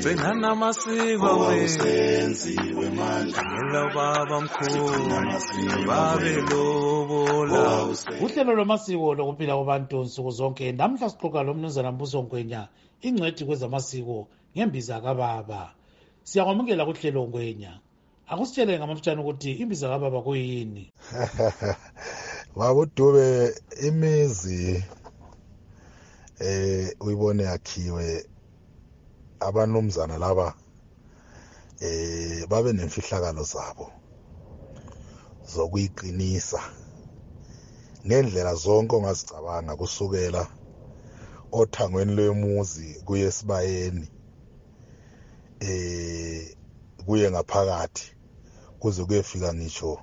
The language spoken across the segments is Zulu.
Gcina amasiko senziwe manje Ngela baba mkhulu babelobola. Uhlelo lwamasiko lokuphila kwabantu nsuku zonke namhla sixoxa lomnumzana Mbuso Ngwenya ingcwethi kwezamasiko ngembiza kababa. Siyakwamukela kuhlelo Ngwenya. Akusitshele ngamafutshane ukuthi imbiza kababa kuyini. Babudube imizi uyibone yakhiwe abanumzana laba babe nemfihlakalo zabo zokuyiqinisa ngendlela zonke ongazicabanga kusukela othangweni lwemuzi kuye esibayeni kuye ngaphakathi kuze kuyefika ngisho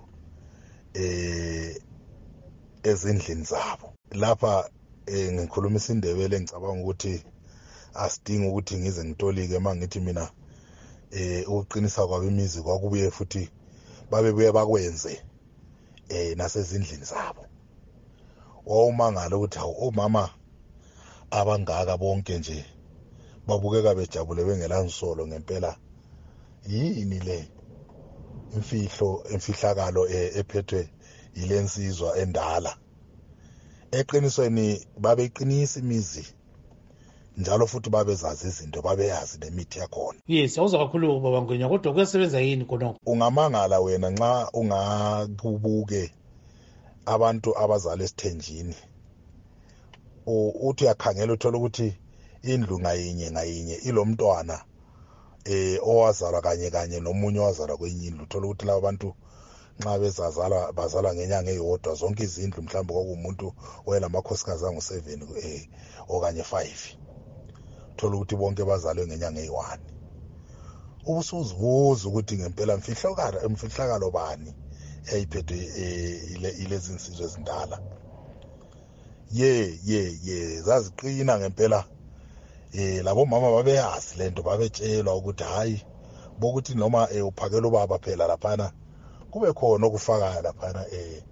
ezindlini zabo. Lapha ngikhuluma isindebele ngicabanga ukuthi asidingi ukuthi ngize ngitolike mangithi mina ukuqinisa kwabo imizi kwakubuye futhi babebuye bakwenze nasezindlini zabo. Wawumangala ukuthi omama abangaka bonke nje babukeka bejabule bengelansolo ngempela. Yini le imfihlakalo ephethwe yilensizwa endala? Eqinisweni babeqinisa imizi njalo futhi babezazi izinto, babeyazi nemithi yakhona. Yes, awuza kakhulu baba Ngwenya kodwa kuyasebenza yini khona? Ungamangala wena nxa ungakubuke abantu abazala esithenjini uthi uyakhangela uthola ukuthi indlu ngayinye ilomntwana owazalwa kanye nomunye owazalwa kwenye indlu. Uthola ukuthi laba bantu nxa bazalwa ngenyanga eyodwa zonke izindlu mhlawumbe kwakumuntu oyelamakhosikazi angu7 okanye 5. Uthola ukuthi bonke bazalwe ngenyanga eyi1. Ubusuzibuza ukuthi ngempela mfihlakalo bani eyayiphethwe ilezi insizwe ezindala. Zaziqina ngempela. Labo mama babeyazi lento, babetshelwa ukuthi hayi bokuthi noma uphakela ubaba phela laphana kube khona okufaka laphana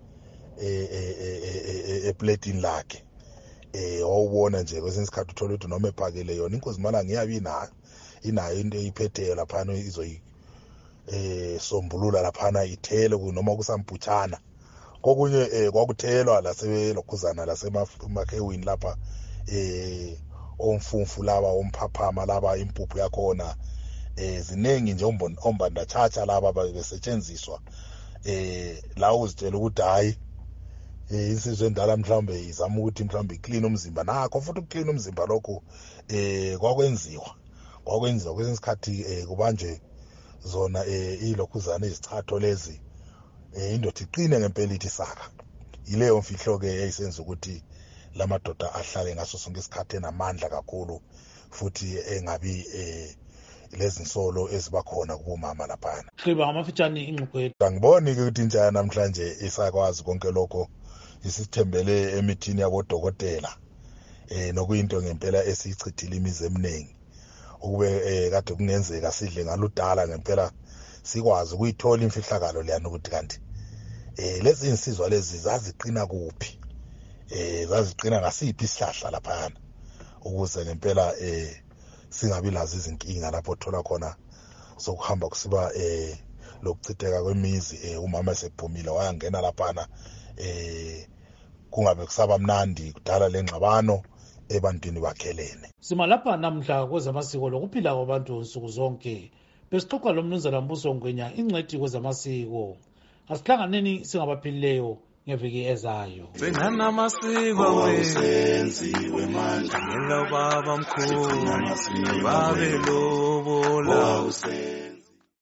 eplatini lakhe. Wawubona nje kwesinye isikhathi uthola ukuthi noma ephakele yona inkosi mala ngiyabi inayo into eyiphetheyo laphana sombulula laphana ithele noma kusamputshana. Kokunye kwakuthelwa laselokhuzana lasemahewini lapha omfumfu laba omphaphama laba impuphu yakhona ziningi nje ombandachacha laba besetshenziswa la uzitshela ukuthi hayi insizwe endala mhlawumbe izama ukuthi mhlawumbe iclean umzimba. Nakho futhi ukuclean umzimba lokho kwakwenziwa kwesinye isikhathi kubanje zona ilokhuzana izichatho lezi indoda iqine ngempela ithi saka. Yileyo mfihlo ke eyisenza ukuthi lamadoda ahlale ngaso sonke isikhathi enamandla kakhulu futhi engabi lezi nsolo ezibakhona kubomama laphana. Hleba ngamafutshane ingxoxo yethu. Angiboni ukuthi intsha namhlanje isakwazi konke lokho, isithembele emithini yabodokotela nokuyinto ngempela esichithile imizi eminingi ukube kade kungenzeka sidle ngaludala ngempela sikwazi ukuyithola imfihlakalo leyana ukuthi kanti lezi insizwa lezi zaziqina kuphi, zaziqina ngasiphi isihlahla laphana ukuze ngempela singabi lazo izinkinga lapho thola khona sokuhamba kusiba lokuchitheka kwemizi. Umama esephumile wayangena laphana kungabe kusaba mnandi kudala lengxabano ebantwini bakhelene. Sima lapha namhla kwezamasiko lokuphila kwabantu nsuku zonke. Besixoxa lomnumzana Mbuso Ngwenya ingcwethi kwezamasiko. Asihlanganeni singabaphilileyo ngeviki ezayo. Gcina amasiko senziwe manje Ngela baba mkhulu babelobola.